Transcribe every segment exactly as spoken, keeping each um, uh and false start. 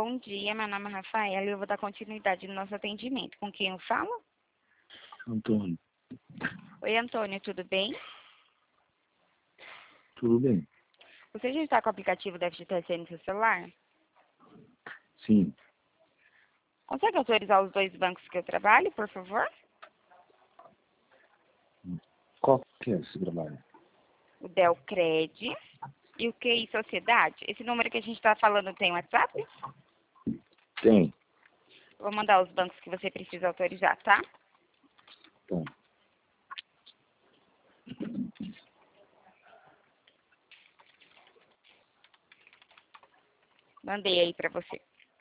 Bom dia, meu nome é Rafaela e eu vou dar continuidade no nosso atendimento. Com quem eu falo? Antônio, Oi, Antônio, tudo bem? tudo bem? Você já está com o aplicativo da F G T S no seu celular? Sim, Consegue autorizar os dois bancos que eu trabalho, por favor? qual que é esse trabalho? O Delcred e o Q I Sociedade. Esse número que a gente está falando tem WhatsApp? Tem, Vou mandar os bancos que você precisa autorizar, tá? tá. Mandei aí para você.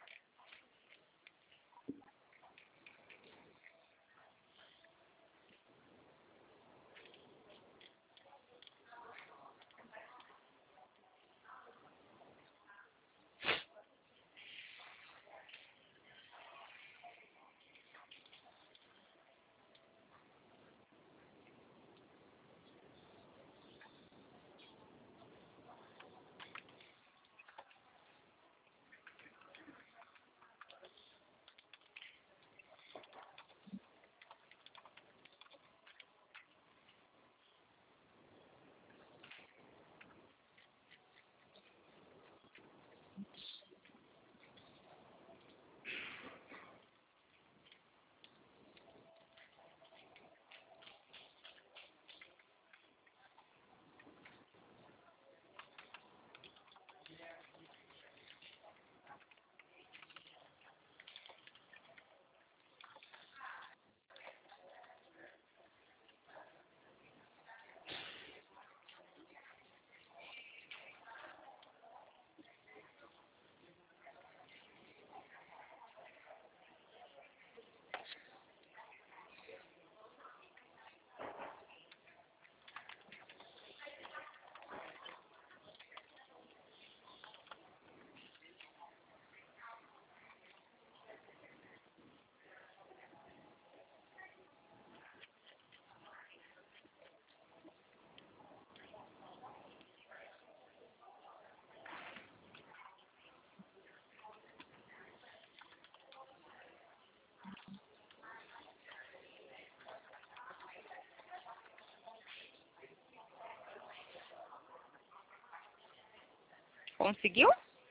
Conseguiu?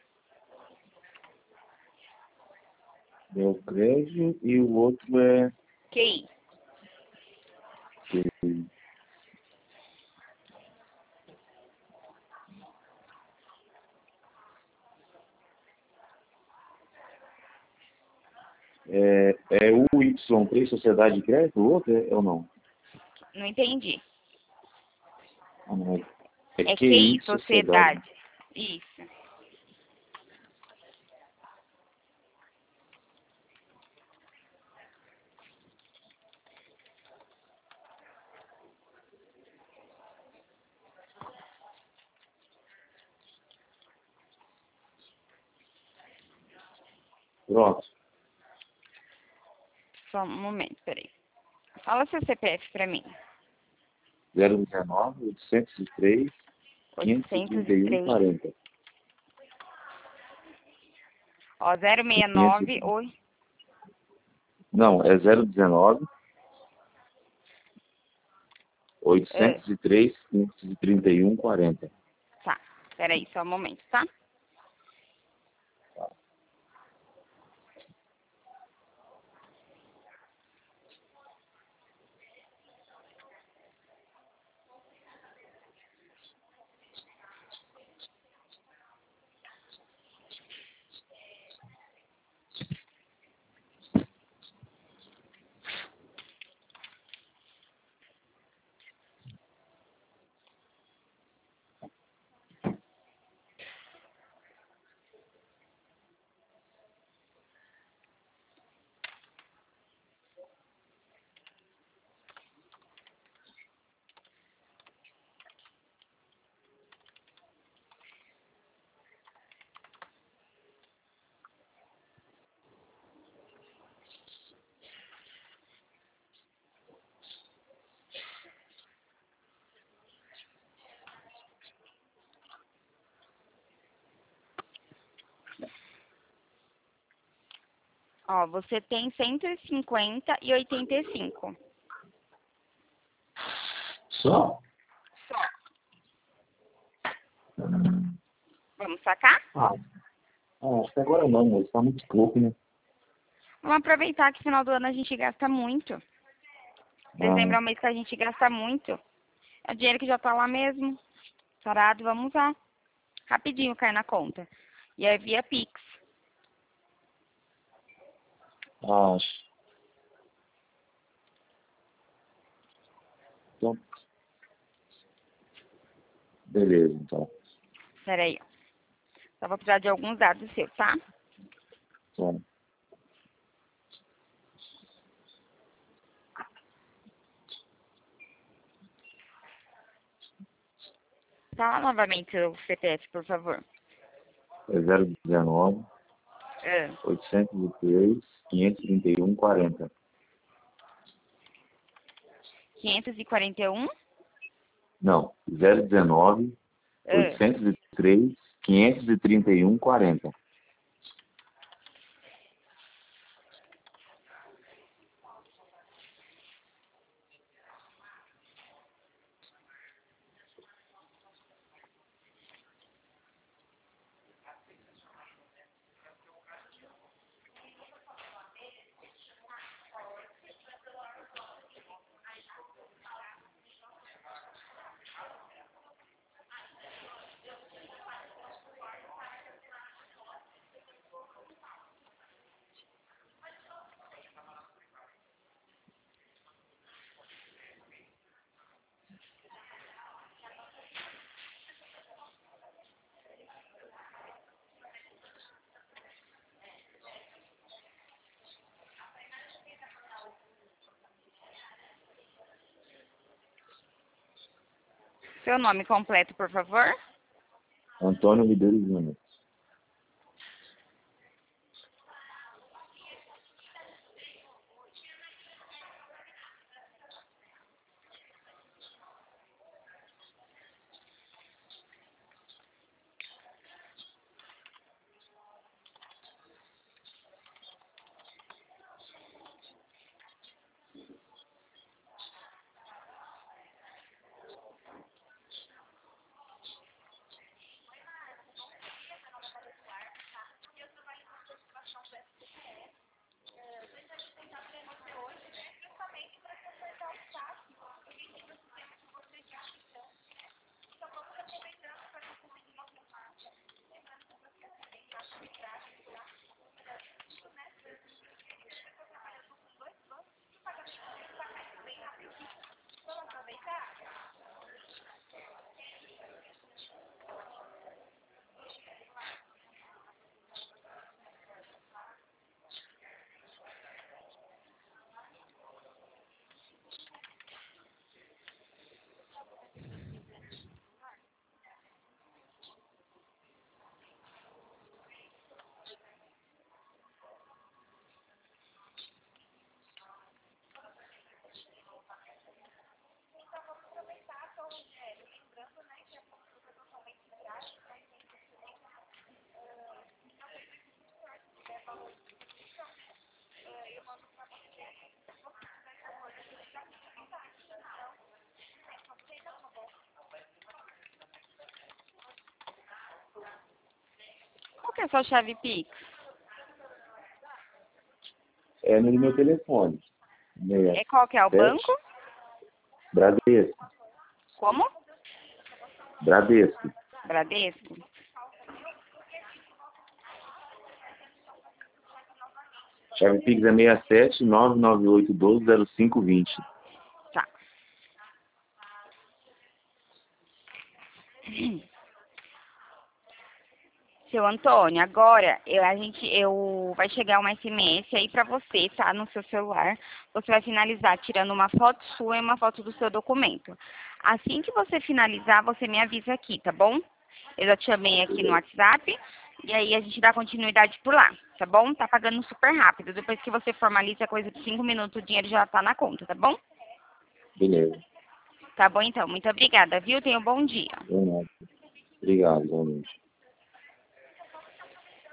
Meu crédito e o outro é Q I. que é, é U Y três Sociedade de Crédito, o outro é, ou não? Não entendi. Ah, não, é, é É Q Q I I Sociedade. Sociedade. Isso. Pronto. Só um momento, peraí. Fala seu C P F para mim. zero um nove, oitocentos e três, quinhentos e oitocentos trinta e e um, três. quarenta. Ó, zero seis nove. Oi. Não, é zero um nove, É, oitocentos e três, quinhentos e trinta e um, quarenta. tá. Peraí, só um momento, tá? Ó, você tem cento e cinquenta e oitenta e cinco. Só? Só. Hum. Vamos sacar? Ah, ah, acho que agora não, moço. Tá muito pouco, né? Vamos aproveitar que no final do ano a gente gasta muito. Dezembro Ah, é o mês que a gente gasta muito. É o dinheiro que já tá lá mesmo. Parado, vamos usar. Rapidinho cai na conta. E é via Pix. acho. Então, beleza, então. Pera aí. Só vou precisar de alguns dados seus, tá? Então, Fala novamente o C P F, por favor. é zero dezenove, É. oitocentos e três, quinhentos e trinta e um, quarenta. quinhentos e quarenta e um? Não, zero dezenove, É. oitocentos e três, quinhentos e trinta e um, quarenta. Seu nome completo, por favor? Antônio Ribeiro Júnior. Qual que é a sua chave Pix? É no meu telefone. Meia É qual que é o sete. banco? Bradesco. Como? Bradesco. Bradesco. Chave Pix é seis sete, nove nove oito um dois, zero cinco dois zero. Tá. Seu Antônio, agora eu, a gente, eu, vai chegar uma S M S aí pra você, tá? No seu celular. Você vai finalizar tirando uma foto sua e uma foto do seu documento. Assim que você finalizar, você me avisa aqui, tá bom? Eu já te chamei aqui no WhatsApp e aí a gente dá continuidade por lá, tá bom? Tá pagando super rápido. Depois que você formaliza, coisa de cinco minutos, o dinheiro já tá na conta, tá bom? Beleza. Tá bom então. Muito obrigada, viu? Tenha um bom dia. Obrigado, realmente.